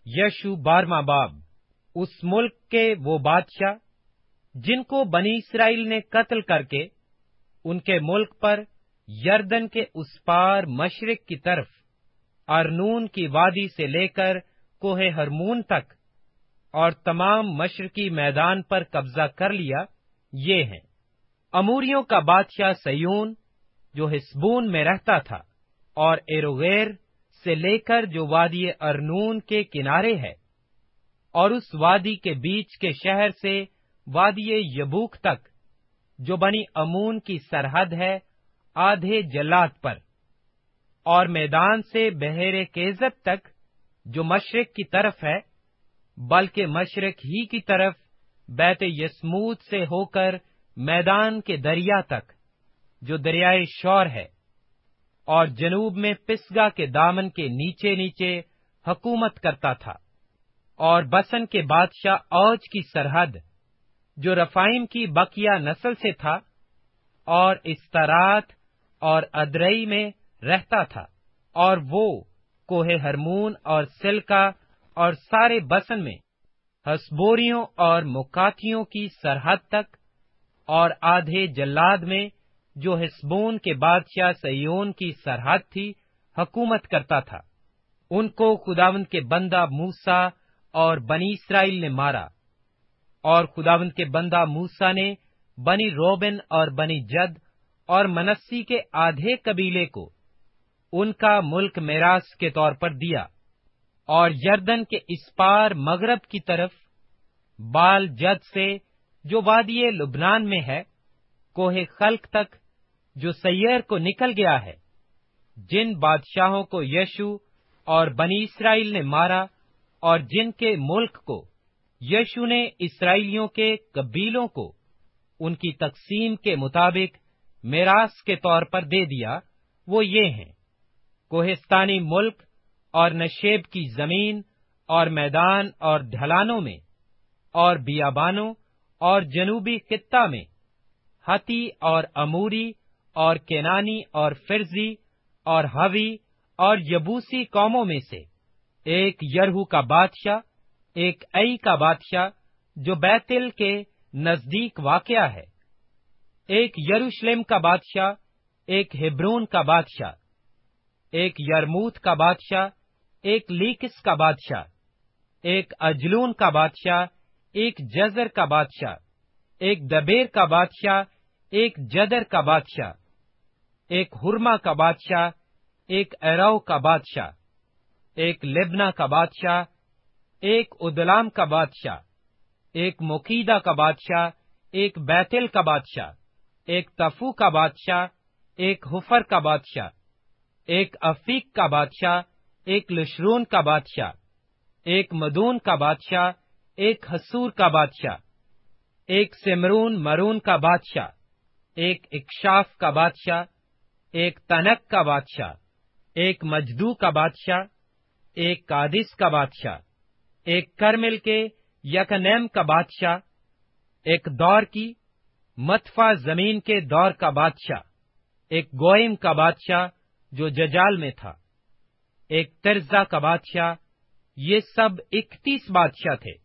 यशु 12वां बाब। उस मुल्क के वो बादशाह जिनको बनी इसराइल ने कत्ल करके उनके मुल्क पर यरदन के उस पार मशरिक की तरफ अर्नून की वादी से लेकर कोहे हरमून तक और तमाम मशरकी मैदान पर कब्जा कर लिया, ये हैं। अमूरियों का बादशाह सयून जो हिस्बून में रहता था, और एरोगेर से लेकर जो वादी अर्नून के किनारे है, और उस वादी के बीच के शहर से वादी यबूक तक जो बनी अमून की सरहद है, आधे जल्लाद पर, और मैदान से बहरे केजब तक जो मशरिक की तरफ है, बल्कि मशरिक ही की तरफ बैत यसमूद से होकर मैदान के दरिया तक जो दरियाए शौर है, और जनूब में पिसगा के दामन के नीचे नीचे हुकूमत करता था। और बसन के बादशाह औज की सरहद जो रफाइम की बकिया नस्ल से था, और इस्तारात और अदरई में रहता था, और वो कोहे हरमून और सिल्का और सारे बसन में हसबोरियों और मुकातियों की सरहद तक, और आधे जल्लाद में जो हिस्बोन के बादशाह सयोन की सरहद थी, हुकूमत करता था। उनको खुदावंद के बंदा मूसा और बनी इसराइल ने मारा, और खुदावंद के बंदा मूसा ने बनी रोबन और बनी जद और मनस्सी के आधे कबीले को उनका मुल्क मेरास के तौर पर दिया, और यरदन के इस पार मगरब की तरफ बाल जद से जो वादी लुबनान में है, कोहे खल्क तक जो सैयर को निकल गया है, जिन बादशाहों को यशु और बनी इसराइल ने मारा, और जिनके मुल्क को यशु ने इसराइलियों के कबीलों को उनकी तकसीम के मुताबिक मेरास के तौर पर दे दिया, वो ये हैं: कोहिस्तानी मुल्क और नशेब की जमीन और मैदान और ढलानों में और बियाबानों और जनूबी खित्ता में, हती और अमूरी और केनानी और फिरजी और हवी और यबूसी कौमों में से, एक यरहू का बादशाह, एक आई का बादशाह जो बैतिल के नजदीक वाक़या है, एक यरूशलेम का बादशाह, एक हेब्रोन का बादशाह, एक यरमूत का बादशाह, एक लीकिस का बादशाह, एक अजलून का बादशाह, एक जजर का बादशाह, एक दबेर का बादशाह, एक जदर का बादशाह, एक हुरमा का बादशाह, एक एरौ का बादशाह, एक लिब्ना का बादशाह, एक उदलाम का बादशाह, एक मोकीदा का बादशाह, एक बैतिल का बादशाह, एक तफू का बादशाह, एक हुफर का बादशाह, एक अफीक का बादशाह, एक लशरून का बादशाह, एक मदून का बादशाह, एक हसूर का बादशाह, एक सिमरून मरून का बादशाह, एक इक्शाफ का बादशाह, एक तनक का बादशाह, एक मजदू का बादशाह, एक कादिस का बादशाह, एक करमिल के यकनैम का बादशाह, एक दौर की मतफा जमीन के दौर का बादशाह, एक गोइम का बादशाह जो जजाल में था, एक तिर्जा का बादशाह। ये सब 31 बादशाह थे।